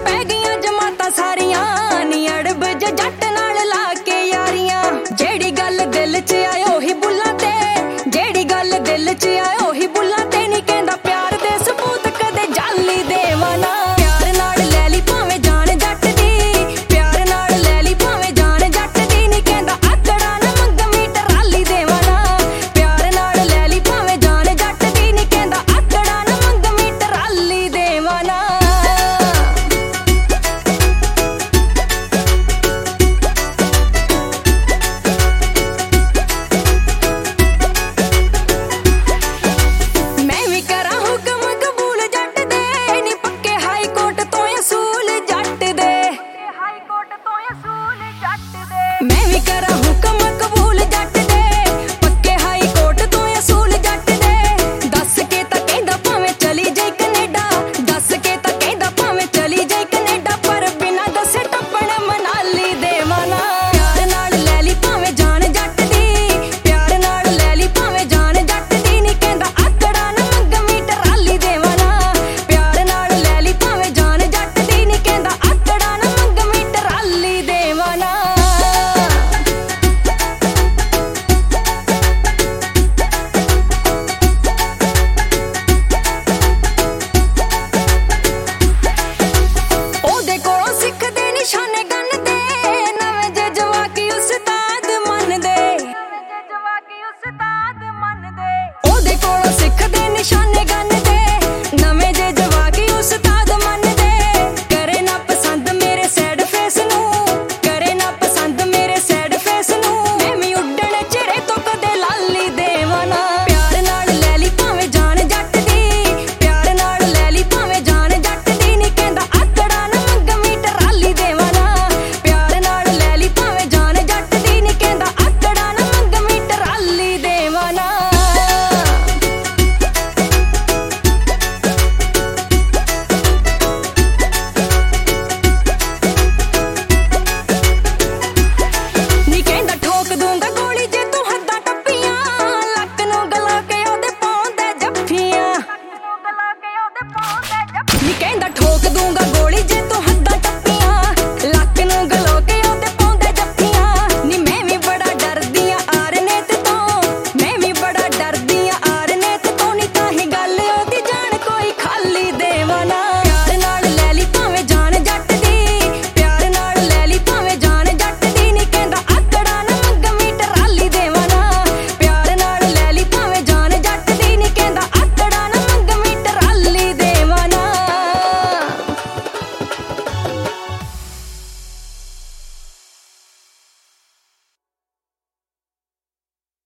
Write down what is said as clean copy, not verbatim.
ਪੈ ਗਈਆਂ ਜਮਾਤਾਂ ਸਾਰੀਆਂ ਨੀ ਅੜਬ ਜੱਟ ਨਾਲ ਲਾ ਕੇ ਯਾਰੀਆਂ। ਜਿਹੜੀ ਗੱਲ ਦਿਲ 'ਚ ਆਏ ਉਹੀ ਬੁੱਲਾਂ ਤੇ, ਜਿਹੜੀ ਗੱਲ ਦਿਲ 'ਚ ਆਏ ਉਹੀ ਬੁੱਲਾਂ ਤੇ। ਨੀ ਕਹਿੰਦਾ ਪਿਆਰ ਦੇ ਸਬੂਤ ਕਦੇ ਜਾਲੀ ਦੇਵਾਂ ਨਾ। ਪਿਆਰ ਨਾਲ ਲੈ ਲਈ ਭਾਵੇਂ ਜਾਨ ਜੱਟ ਦੀ, ਪਿਆਰ ਨਾਲ ਲੈ ਲਈ ਭਾਵੇਂ ਜਾਨ ਜੱਟ ਦੀ। ਨੀ ਕਹਿੰਦਾ ਆਕੜਾ ਨਾ ਮੰਗਵੀਂ ਟਰਾਲੀ ਦੇਵਾਂ ਨਾ। ਪਿਆਰ ਨਾਲ ਲੈ ਲਈ ਭਾਵੇਂ ਜਾਨ ਜੱਟ ਦੀ। ਨੀ ਕਹਿੰਦਾ ਆਕੜਾ ਨਾ ਮੰਗਵੀਂ ਟਰਾਲੀ ਦੇਵਾਂ ਨਾ। ਮੈਂ ਵੀ ਕਰਾਂ ਹੁਕਮ ਕਬੂਲ ਜੱਟ ਦੇ, ਨੀ ਪੱਕੇ ਹਾਈ ਕੋਰਟ ਤੋਂ ਅਸੂਲ ਜੱਟ ਦੇ। ਮੈਂ ਵੀ ਕਰਾਂ ਹੁਕਮ ਕਬੂਲ ਜੱਟ ਦੇ, ਪੱਕੇ ਹਾਈ ਕੋਰਟ ਤੋਂ ਅਸੂਲ ਜੱਟ ਦੇ। ਦੱਸ ਕੇ ਤਾਂ ਕਹਿੰਦਾ ਭਾਵੇਂ ਚਲੀ ਜਾਈ ਕੈਨੇਡਾ, ਦੱਸ ਕੇ ਤਾਂ ਕਹਿੰਦਾ ਭਾਵੇਂ ਚਲੀ ਜਾਈ ਕੈਨੇਡਾ। ਪਰ ਬਿਨਾਂ ਦੱਸੇ ਟੱਪਣ ਮਨਾਲੀ ਦੇਵਾਂ ਨਾ। ਪਿਆਰ ਨਾਲ ਲੈ ਲਈ ਭਾਵੇਂ ਜਾਨ ਜੱਟ ਦੀ, ਪਿਆਰ ਨਾਲ ਲੈ ਲਈ ਭਾਵੇਂ ਜਾਨ ਜੱਟ ਦੀ। ਨੀ ਕਹਿੰਦਾ ਆਕੜਾ ਨਾ ਮੰਗਵੀਂ ਟਰਾਲੀ ਦੇਵਾਂ ਨਾ। ਪਿਆਰ ਨਾਲ ਲੈ ਲਈ ਭਾਵੇਂ ਜਾਨ ਜੱਟ ਦੀ। ਨੀ ਕਹਿੰਦਾ ਆਕੜਾ ਨਾ ਮੰਗਵੀਂ ਟਰਾਲੀ ਦੇਵਾਂ ਨਾ। ਉਹਦੇ ਕੋਲੋਂ ਸਿੱਖਦੇ ਨਿਸ਼ਾਨੇ ਗੰਨਦੇ, ਨਵੇਂ ਜੇ ਜਵਾਕੀ ਉਸਤਾਦ ਮੰਨਦੇ।